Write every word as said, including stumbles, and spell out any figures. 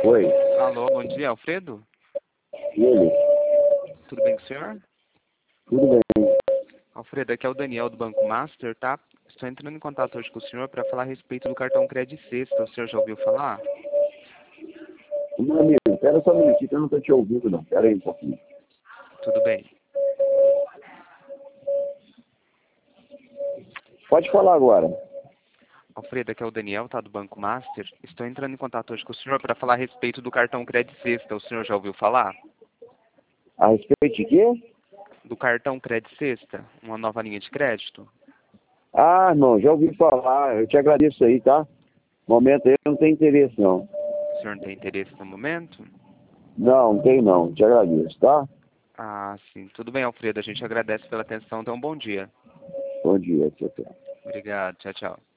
Oi, Alô, bom dia, Alfredo? e ele? Tudo bem com o senhor? Tudo bem? Alfredo, aqui é o Daniel do Banco Master, tá? Estou entrando em contato hoje com o senhor para falar a respeito do cartão Crédito Sexta. O senhor já ouviu falar? Meu amigo, espera só um minutinho que eu não estou te ouvindo não. Espera aí um pouquinho. Tudo bem. Pode falar agora. Alfredo, aqui é o Daniel, tá? Do Banco Master. Estou entrando em contato hoje com o senhor para falar a respeito do cartão Crédito Sexta. O senhor já ouviu falar? A respeito de quê? Do cartão Crédito Sexta, uma nova linha de crédito? Ah, irmão, já ouvi falar. Eu te agradeço aí, tá? No momento aí eu não tenho interesse não. O senhor não tem interesse no momento? Não, não tenho não. Te agradeço, tá? Ah, sim. Tudo bem, Alfredo. A gente agradece pela atenção. Então, um bom dia. Bom dia, tchau, tchau. Obrigado. Tchau, tchau.